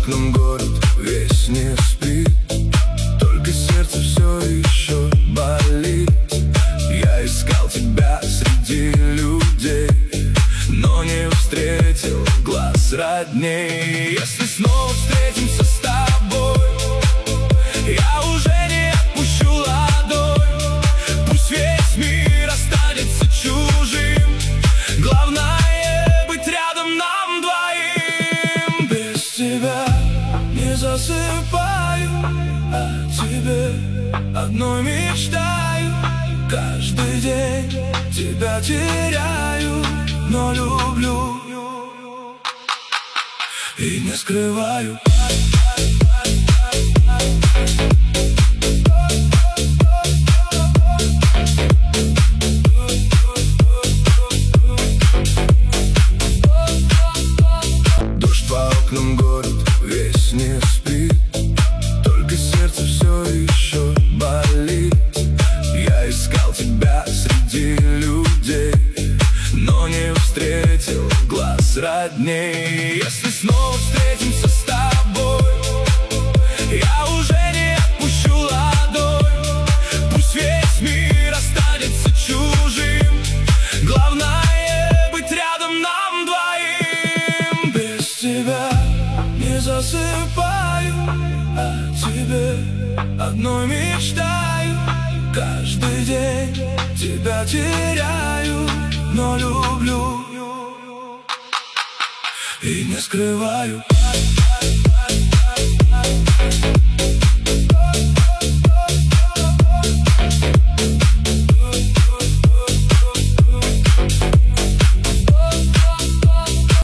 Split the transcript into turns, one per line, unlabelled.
окном город весь не спит, только сердце все еще болит. Я искал тебя среди людей, но не встретил глаз родней. Если снова встретимся с тобой, я уже не отпущу ладонь. Пусть весь мир останется чужим, главное быть рядом нам двоим. Без тебя не засыпаю, о тебе одной мечтаю. Каждый день тебя теряю, но люблю и не скрываю. Дождь по окнам, город весь не спит, только сердце все еще болит. Я искал тебя среди людей, но не встретил глаз родней. Если снова встретимся с тобой, я уже не отпущу ладонь. Пусть весь мир останется чужим, главное быть рядом нам двоим. Без тебя не засыпаю, о тебе одной мечтаю. Каждый день тебя теряю, но люблю и не скрываю.